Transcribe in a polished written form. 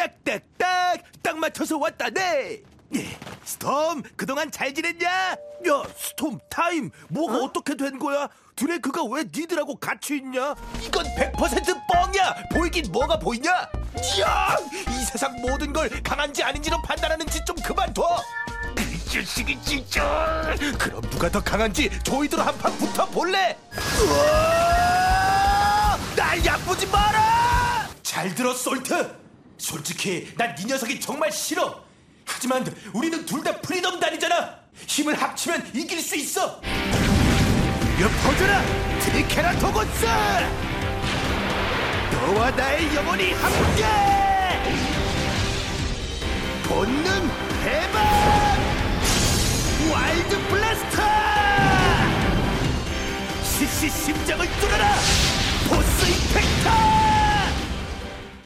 딱딱딱 딱 맞춰서 왔다네. 스톰, 그동안 잘 지냈냐? 야, 스톰, 타임, 뭐가 어떻게 된 거야? 드레이크가 왜 니들하고 같이 있냐? 이건 100% 뻥이야. 보이긴 뭐가 보이냐? 야, 이 세상 모든 걸 강한지 아닌지로 판단하는 짓 좀 그만둬. 이 자식이 진짜. 그럼 누가 더 강한지 조이드로 한판 붙어볼래? 날 얕보지 마라. 잘 들어, 솔트. 솔직히 난 네 녀석이 정말 싫어. 하지만 우리는 둘 다 프리덤단이잖아. 힘을 합치면 이길 수 있어. 이거 퍼져라, 트리케라토고스. 너와 나의 영혼이 함께. 본능 해방. 와일드 블라스터. 시시 심장을 뚫어라. 보스 임팩터.